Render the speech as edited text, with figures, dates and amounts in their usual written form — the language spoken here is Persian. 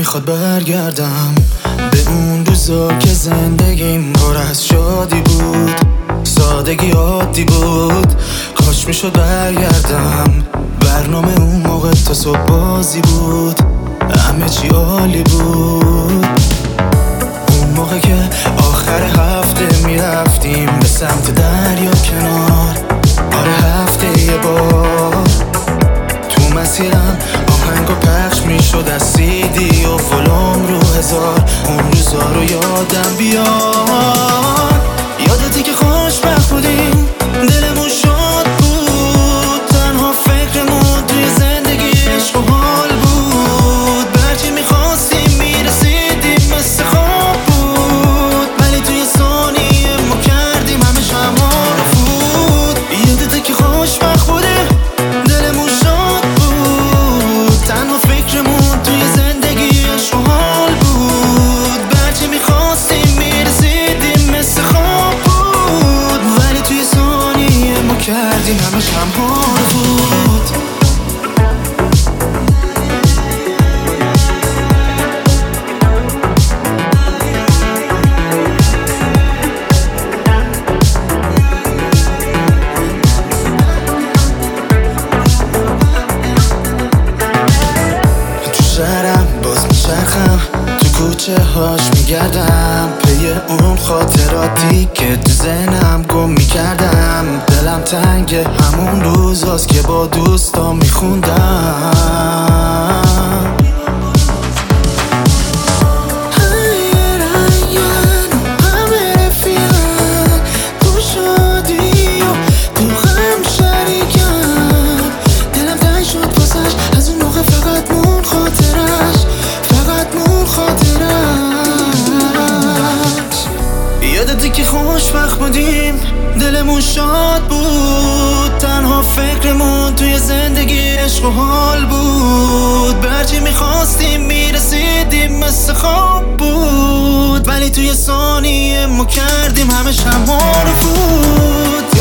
نمیخواد برگردم به اون روزا که زندگیم پر از شادی بود، سادگی عادی بود. کاش میشد برگردم، برنامه اون موقع تا صبح بازی بود، همه چی عالی بود. اون موقع که آخر هفته میرفتیم به سمت دریا کنار، آره هفته یه بار. تو مسیرم آهنگا پخش میشد از CD و ولوم رو 1000. اون روزا رو یادم بیاد، یادتی که خوشبخت بودیم، دلمون شاد بود، تنها فکرمون توی زندگی عشق و حال بود. برچی میخواستیم میرسیدیم مثل خواب بود، ولی توی ثانیه ما کردیم همه شما رو فوت. یادتی که خوشبخت بودیم، دلمون شاد بود، تنها فکرمون توی زندگی عشق و حال بود. برچی میخواستیم میرسیدیم مثل خواب بود، ولی توی ثانیه ما کردیم همه شمها رو فوت. شهرم باز میچرخم، تو کوچه هاش میگردم، پی اون خاطراتی که تو ذهنم گم میکردم. دلم تنگ همون روزاست که با دوستا میخوندم. یادتی که خوشبخت بودیم، دلمون شاد بود، تنها فکرمون توی زندگی عشق و حال بود. برچی میخواستیم میرسیدیم مثل خواب بود، ولی توی ثانیه ما کردیم همه شمها رو فوت.